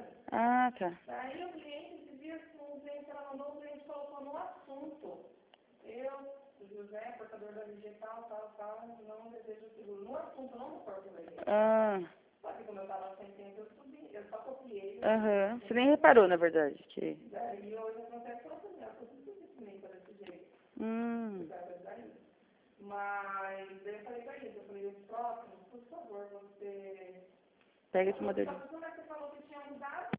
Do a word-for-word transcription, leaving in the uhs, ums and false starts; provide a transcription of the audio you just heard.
Ah, tá. Daí o cliente, esses dias, um cliente que ela mandou, o cliente colocou no assunto. Eu, o José, portador da digital, tal, tal, não desejo seguro. No assunto, não no corpo dele. Ah, Só que como eu estava sem tempo, eu subi, eu só copiei. aham. Você nem reparou, na verdade, que... Daí hoje acontece outra coisa, eu subi também para desse jeito. Hum. Daí. Mas daí eu falei pra ele, eu falei, os próximos, por favor, você... Pega esse modelo. Como é que você falou que tinha mudado?